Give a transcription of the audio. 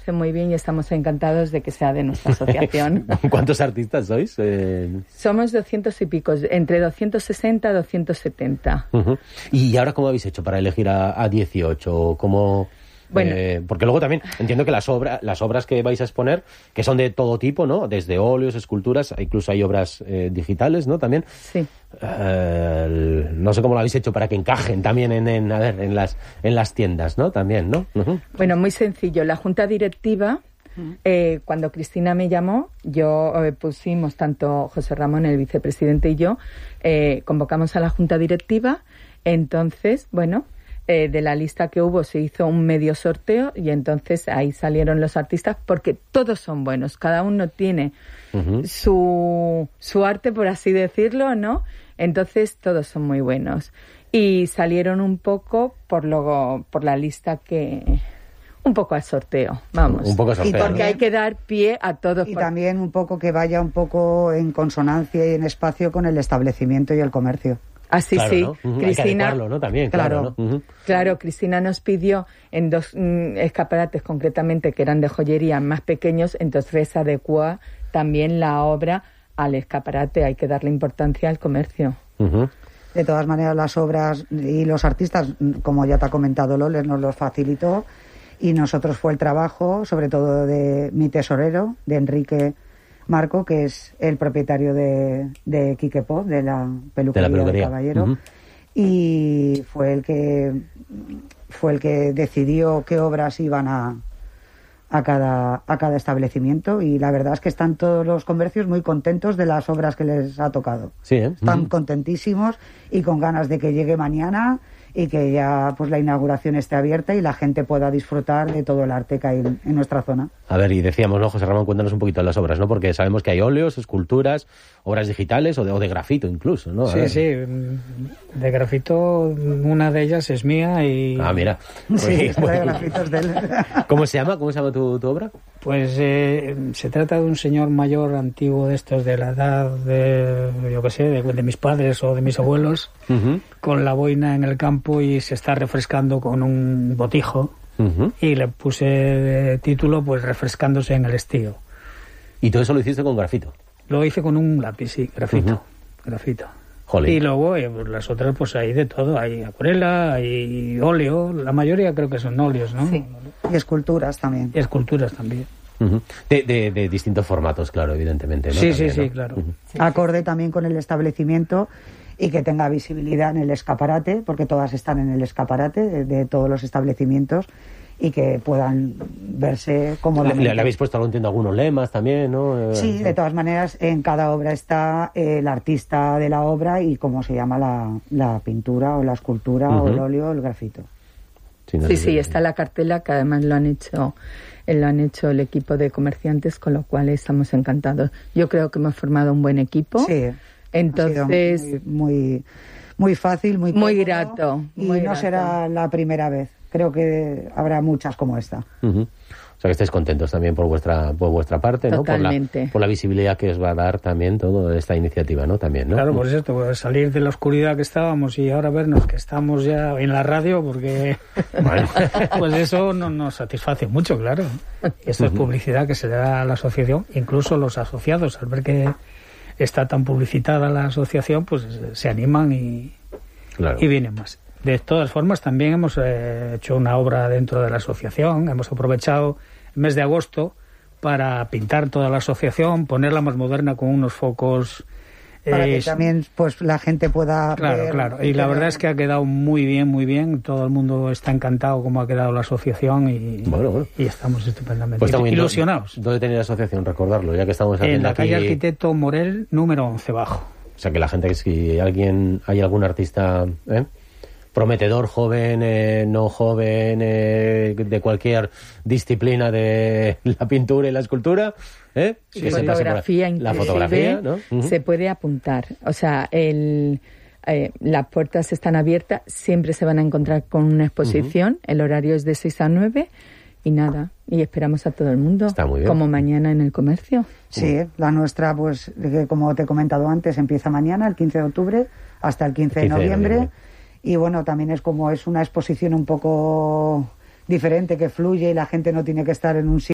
hace muy bien y estamos encantados de que sea de nuestra asociación. ¿Cuántos artistas sois? Somos 200 y pico, entre 260 y 270. ¿Y ahora cómo habéis hecho para elegir a 18? ¿Cómo...? Bueno, porque luego también entiendo que las obras que vais a exponer, que son de todo tipo, ¿no? Desde óleos, esculturas, incluso hay obras digitales, ¿no? También. Sí. No sé cómo lo habéis hecho para que encajen también en las tiendas, ¿no? También, ¿no? Bueno, muy sencillo. La junta directiva, cuando Cristina me llamó, pusimos tanto José Ramón, el vicepresidente, y yo, convocamos a la junta directiva. Entonces, bueno, de la lista que hubo se hizo un medio sorteo y entonces ahí salieron los artistas, porque todos son buenos, cada uno tiene su arte, por así decirlo, ¿no? Entonces todos son muy buenos y salieron un poco por la lista que... Un poco al sorteo, vamos. Un poco al sorteo, y porque ¿no? hay que dar pie a todos. Y también un poco que vaya un poco en consonancia y en espacio con el establecimiento y el comercio. Así claro, sí, ¿no? Cristina, hay que adecuarlo, ¿no? También, claro, ¿no? Claro, Cristina nos pidió en 2 escaparates concretamente que eran de joyería más pequeños, entonces se adecua también la obra al escaparate, hay que darle importancia al comercio. De todas maneras, las obras y los artistas, como ya te ha comentado Loles, nos los facilitó y nosotros fue el trabajo, sobre todo de mi tesorero, de Enrique Marco, que es el propietario de Quique Pop, de la peluquería del Caballero, y fue el que decidió qué obras iban a cada establecimiento, y la verdad es que están todos los comercios muy contentos de las obras que les ha tocado. Sí, Están contentísimos y con ganas de que llegue mañana y que ya pues la inauguración esté abierta y la gente pueda disfrutar de todo el arte que hay en nuestra zona. A ver, y decíamos, ¿no, José Ramón? Cuéntanos un poquito de las obras, ¿no? Porque sabemos que hay óleos, esculturas, obras digitales o de grafito incluso, ¿no? Sí, de grafito, una de ellas es mía y... Ah, mira. Sí, de grafitos de él. ¿Cómo se llama tu obra? Pues se trata de un señor mayor antiguo de estos de la edad de, yo qué sé, de mis padres o de mis abuelos, con la boina en el campo y se está refrescando con un botijo, y le puse de título pues refrescándose en el estío. ¿Y todo eso lo hiciste con grafito? Lo hice con un lápiz, sí, grafito. Jolín. Y luego pues las otras pues hay de todo, hay acuarela, hay óleo, la mayoría creo que son óleos, ¿no? Sí. Y esculturas también. Y esculturas también. De distintos formatos, claro, evidentemente, ¿no? Sí, también, sí, ¿no? claro. Acorde también con el establecimiento y que tenga visibilidad en el escaparate, porque todas están en el escaparate de todos los establecimientos, y que puedan verse como ¿Le habéis puesto algunos lemas también, no? Sí, de todas maneras, en cada obra está el artista de la obra y cómo se llama la pintura o la escultura o el óleo o el grafito. Sí, está la cartela, que además lo han hecho el equipo de comerciantes, con lo cual estamos encantados. Yo creo que hemos formado un buen equipo. Sí. Entonces, ha sido muy fácil, muy grato. No será la primera vez. Creo que habrá muchas como esta. O sea que estáis contentos también por vuestra parte, ¿no? Totalmente. Por la visibilidad que os va a dar también toda esta iniciativa, ¿no? También, ¿no? Claro, por cierto, pues salir de la oscuridad que estábamos y ahora vernos que estamos ya en la radio, porque bueno, pues eso nos satisface mucho, claro. Y esto es publicidad que se le da a la asociación, incluso los asociados, al ver que está tan publicitada la asociación, pues se animan y vienen más. De todas formas, también hemos hecho una obra dentro de la asociación. Hemos aprovechado el mes de agosto para pintar toda la asociación, ponerla más moderna con unos focos... Para que también pues la gente pueda ver... Claro. Y la verdad es que ha quedado muy bien. Todo el mundo está encantado cómo ha quedado la asociación y estamos estupendamente pues ilusionados. ¿Dónde tenéis la asociación? Recordarlo, ya que estamos haciendo en la calle aquí... Arquitecto Morel, número 11 bajo. O sea que la gente, si hay algún artista... prometedor, joven, no joven, de cualquier disciplina de la pintura y la escultura, y fotografía, la fotografía, ¿no? Se puede apuntar. O sea, las puertas están abiertas, siempre se van a encontrar con una exposición, el horario es de 6 a 9 y nada, y esperamos a todo el mundo. Está muy bien. Como mañana en el comercio. Sí, la nuestra, pues, como te he comentado antes, empieza mañana, el 15 de octubre, hasta el 15 de noviembre. Y bueno, también es una exposición un poco diferente, que fluye y la gente no tiene que estar en un sitio